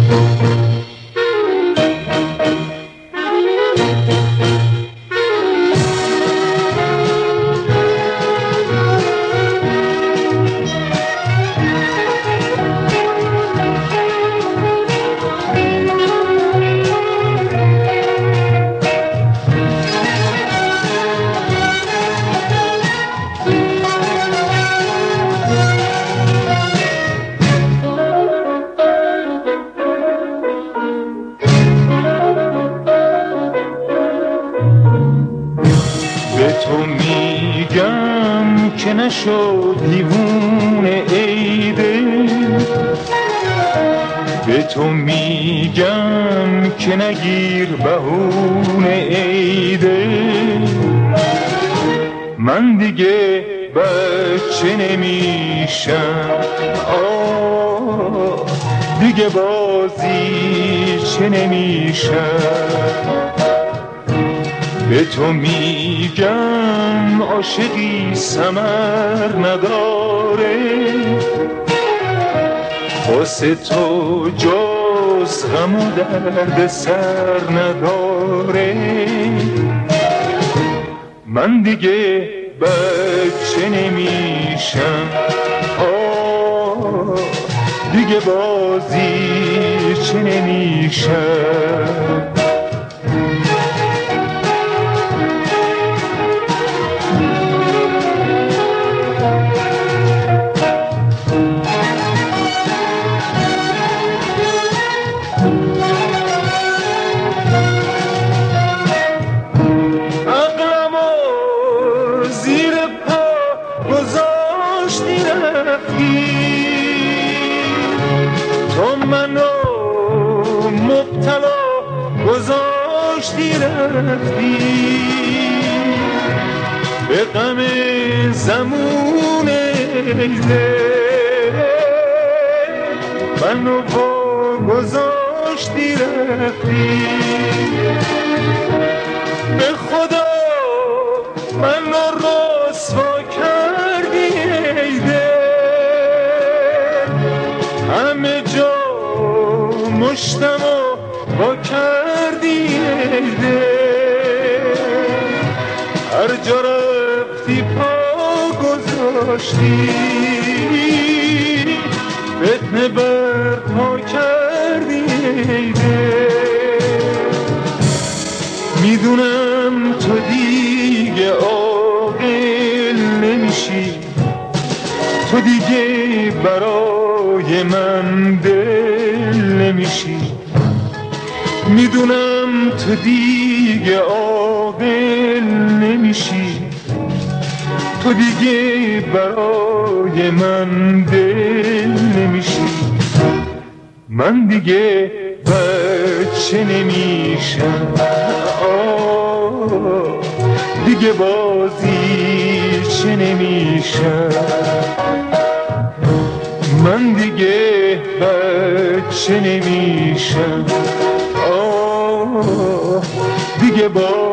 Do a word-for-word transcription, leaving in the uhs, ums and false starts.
که نشد دیوونه ای دل، به تو میگم که نگیر بهونه ای دل. من دیگه بچه نمیشم، آه دیگه بازی چه نمیشم. به تو میگم عاشقی ثمر نداره، واسه تو جز غم و درد سر نداره. من دیگه بچه نمیشم، آه دیگه بازی چه نمیشم. تو منو مبتلا گذاشتی رفتی، به غم زمون دل منو با گذاشتی رفتی. به خدا منو رسوا کردی ای دل، همه جا مشتمو با کردی ای دل. هر جا رفتی پا گذاشتی، فتنه بر پا کردی ای دل. میدونم تو دیگه عاقل نمیشی، تو دیگه برای من دل نمیشی. میدونم تو دیگه عاقل نمیشی، تو دیگه برای من دل نمیشی. من دیگه بچه نمیشم، آه دیگه بازی چه نمیشم. من دیگه بچه نمیشم، آه دیگه بازی